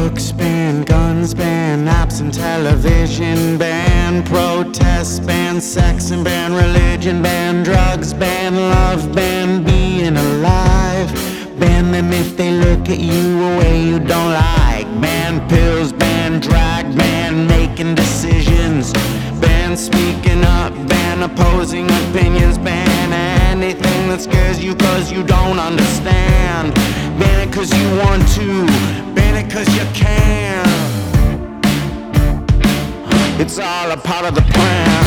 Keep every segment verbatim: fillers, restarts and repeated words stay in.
books, ban guns, ban apps and television, ban protests, ban sex and ban religion, ban drugs, ban love, ban being alive, ban them if they look at you a way you don't like, ban pills, ban drag, ban making decisions, ban speaking up, ban opposing opinions, ban anything that scares you cause you don't understand, ban it cause you want to, ban it cause you can. It's all a part of the plan.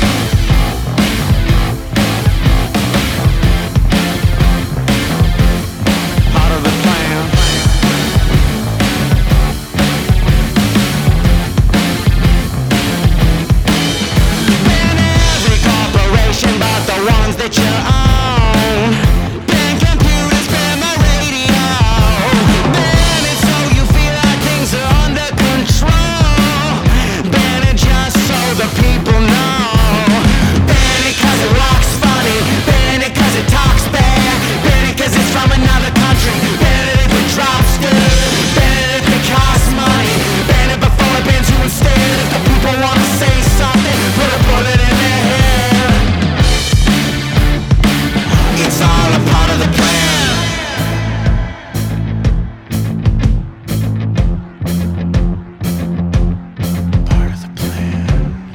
Part of the plan. Ban every corporation but the ones that you own. Ban computers, ban the radio. Ban it so you feel like things are under control. Ban it just so the people know. Ban it cause it looks funny. Ban it cause it talks bad. Ban it cause it's from another country. Ban it if it drops dead. Ban it if it costs money. Ban it before it bans you instead. If the people wanna say something, put a bullet in their head. It's all a part of the plan. Part of the plan.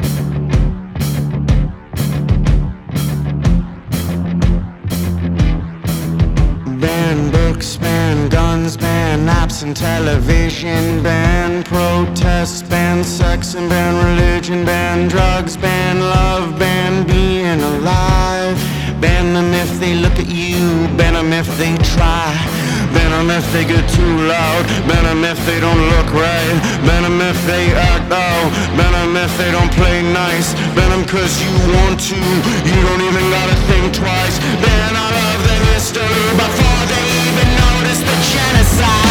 Ban books, ban guns, ban apps and television, ban protests, ban sex and ban religion, ban drugs, ban love, ban being alive, ban them if they look at you, ban them if they try, ban them if they get too loud, ban them if they don't look right, ban them if they act out, ban them if they don't play nice, ban them cause you want to, you don't even gotta think twice, ban all of the history before they even notice the genocide.